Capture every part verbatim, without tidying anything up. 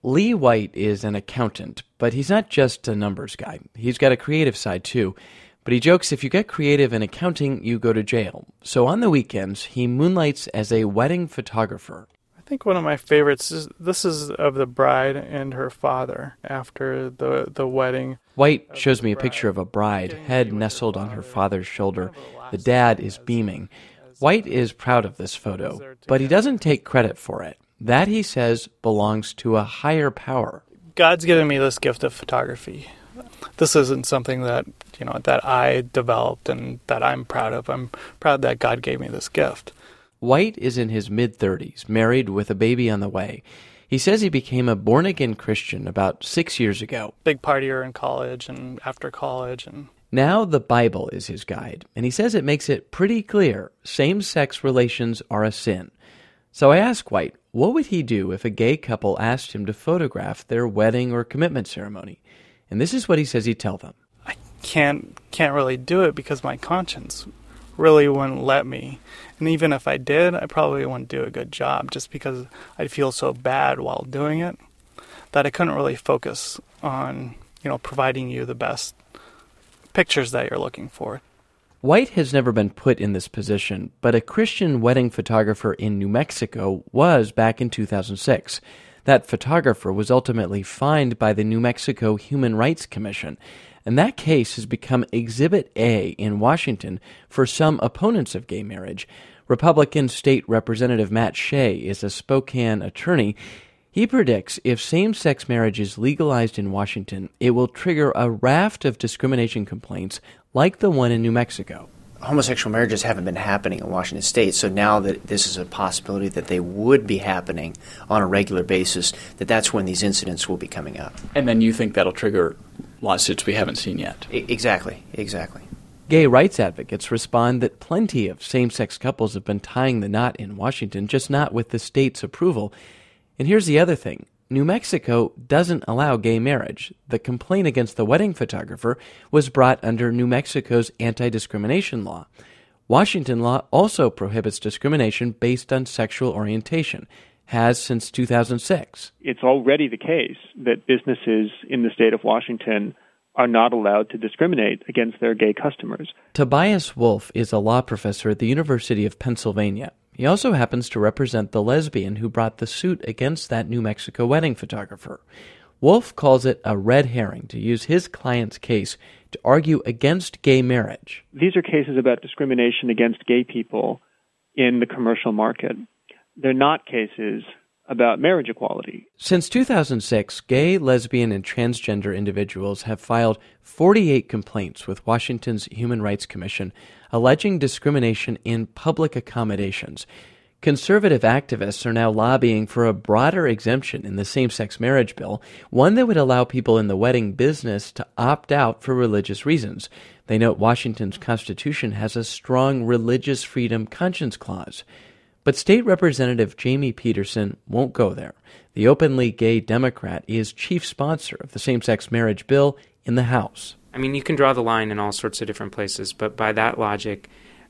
Lee White is an accountant, but he's not just a numbers guy. He's got a creative side, too. But he jokes if you get creative in accounting, you go to jail. So on the weekends, he moonlights as a wedding photographer. I think one of my favorites is this is of the bride and her father after the the wedding. White shows me a picture of a bride, head nestled on her father's shoulder. The dad is beaming. White is proud of this photo, but he doesn't take credit for it. That, he says, belongs to a higher power. God's given me this gift of photography. This isn't something that, you know, that I developed and that I'm proud of. I'm proud that God gave me this gift. White is in his mid-thirties, married with a baby on the way. He says he became a born-again Christian about six years ago. Big partier in college and after college. and Now the Bible is his guide, and he says it makes it pretty clear same-sex relations are a sin. So I ask White, what would he do if a gay couple asked him to photograph their wedding or commitment ceremony? And this is what he says he'd tell them. I can't can't really do it because my conscience really wouldn't let me. And even if I did, I probably wouldn't do a good job just because I'd feel so bad while doing it that I couldn't really focus on, you know, providing you the best pictures that you're looking for. White has never been put in this position, but a Christian wedding photographer in New Mexico was back in two thousand six. That photographer was ultimately fined by the New Mexico Human Rights Commission, and that case has become Exhibit A in Washington for some opponents of gay marriage. Republican State Representative Matt Shea is a Spokane attorney. He predicts if same-sex marriage is legalized in Washington, it will trigger a raft of discrimination complaints like the one in New Mexico. Homosexual marriages haven't been happening in Washington State, so now that this is a possibility that they would be happening on a regular basis, that that's when these incidents will be coming up. And then you think that'll trigger lawsuits we haven't seen yet? I- exactly, exactly. Gay rights advocates respond that plenty of same-sex couples have been tying the knot in Washington, just not with the state's approval. And here's the other thing. New Mexico doesn't allow gay marriage. The complaint against the wedding photographer was brought under New Mexico's anti-discrimination law. Washington law also prohibits discrimination based on sexual orientation, has since two thousand six. It's already the case that businesses in the state of Washington are not allowed to discriminate against their gay customers. Tobias Wolff is a law professor at the University of Pennsylvania. He also happens to represent the lesbian who brought the suit against that New Mexico wedding photographer. Wolff calls it a red herring to use his client's case to argue against gay marriage. These are cases about discrimination against gay people in the commercial market. They're not cases about marriage equality. Since two thousand six, gay, lesbian, and transgender individuals have filed forty-eight complaints with Washington's Human Rights Commission alleging discrimination in public accommodations. Conservative activists are now lobbying for a broader exemption in the same-sex marriage bill, one that would allow people in the wedding business to opt out for religious reasons. They note Washington's Constitution has a strong religious freedom conscience clause. But State Representative Jamie Peterson won't go there. The openly gay Democrat is chief sponsor of the same-sex marriage bill in the House. I mean, you can draw the line in all sorts of different places, but by that logic,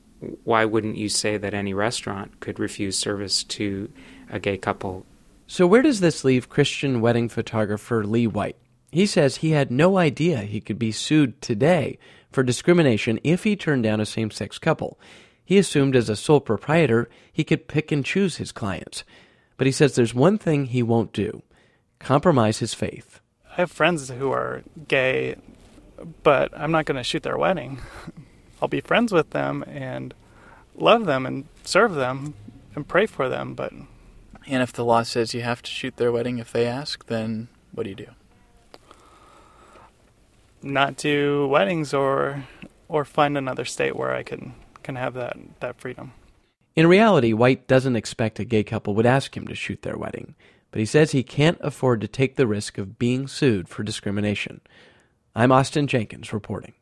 why wouldn't you say that any restaurant could refuse service to a gay couple? So where does this leave Christian wedding photographer Lee White? He says he had no idea he could be sued today for discrimination if he turned down a same-sex couple. He assumed as a sole proprietor he could pick and choose his clients. But he says there's one thing he won't do: compromise his faith. I have friends who are gay, but I'm not going to shoot their wedding. I'll be friends with them and love them and serve them and pray for them, but... And if the law says you have to shoot their wedding if they ask, then what do you do? Not do weddings or or find another state where I can... can have that, that freedom. In reality, White doesn't expect a gay couple would ask him to shoot their wedding, but he says he can't afford to take the risk of being sued for discrimination. I'm Austin Jenkins reporting.